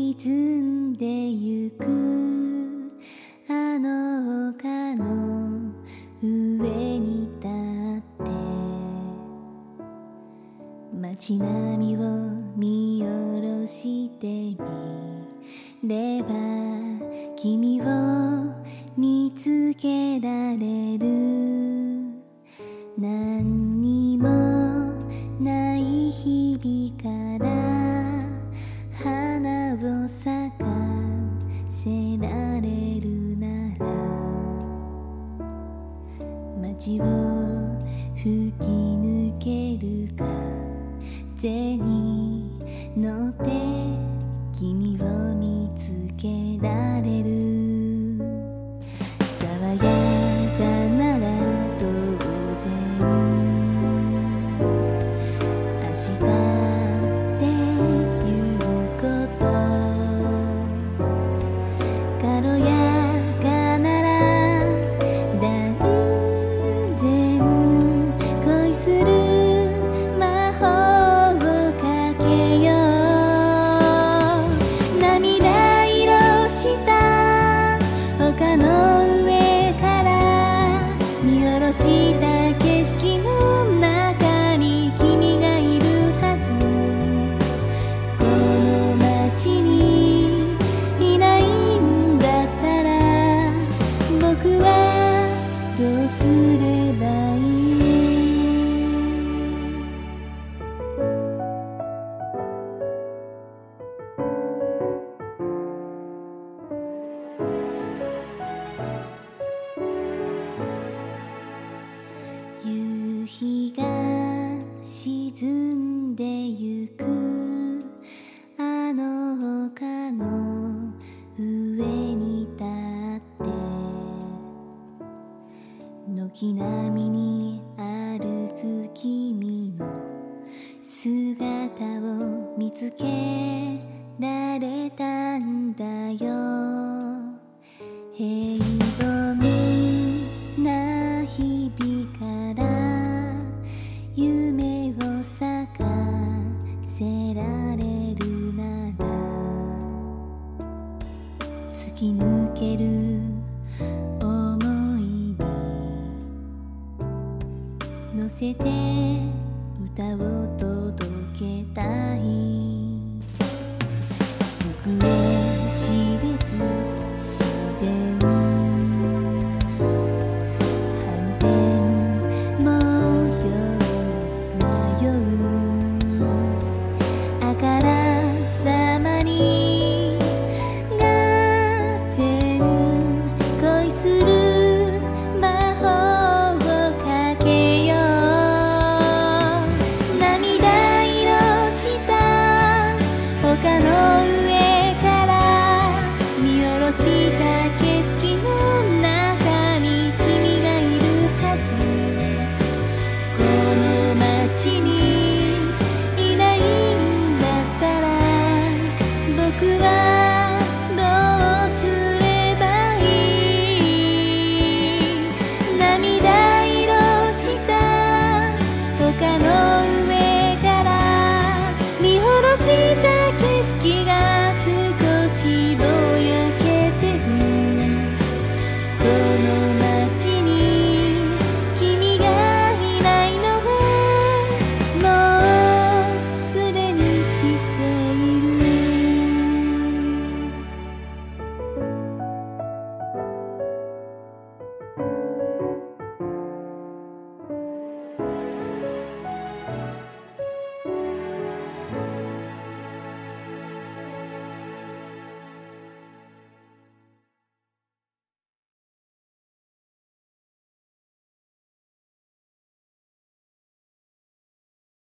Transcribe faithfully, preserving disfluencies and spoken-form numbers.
沈んでゆくあの丘の上に立って街並みを見下ろしてみれば君を見つけられる。何にもない日々から花を咲かせられるなら街を吹き抜ける風に乗って君を見つけられる。爽やかなら当然明日っていうこと軽やかなら断然恋する魔法をかけよう。涙色した丘の上から見下ろした景色の中に君がいるはず。この街にいないんだったら僕はどうすればいい。夕日が沈んでゆくあの丘の上に立って軒並みに歩く君の姿を見つけられたんだよ。平凡な日々から夢を咲かせられるなら突き抜ける想いに乗せて歌を届けたい。行方知れず自然反転模様迷うあからさまにがぜん恋する魔法をかけよう。涙色した丘の上から見下ろした景色の中に君がいるはず。この街にいないんだったら僕は